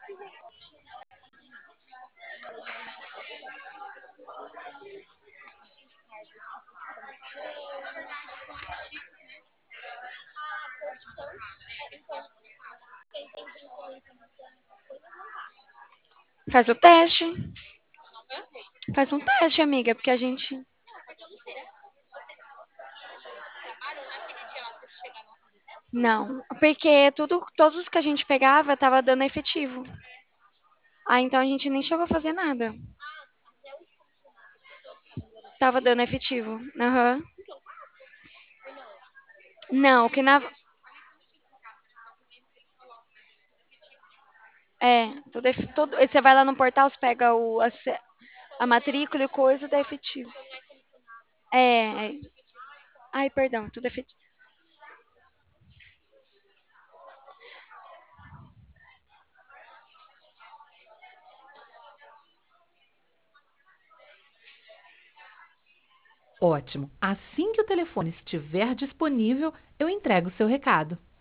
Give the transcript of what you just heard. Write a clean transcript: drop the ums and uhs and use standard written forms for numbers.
Faz o teste. Faz um teste, amiga, porque a gente. Não, porque todos os que a gente pegava tava dando efetivo. Ah, então a gente nem chegou a fazer nada. Tava dando efetivo. Aham. Não, que na. É, você vai lá no portal, você pega a matrícula e coisa, dá efetivo. É. Ai, perdão, tudo efetivo. Ótimo. Assim que o telefone estiver disponível, eu entrego o seu recado.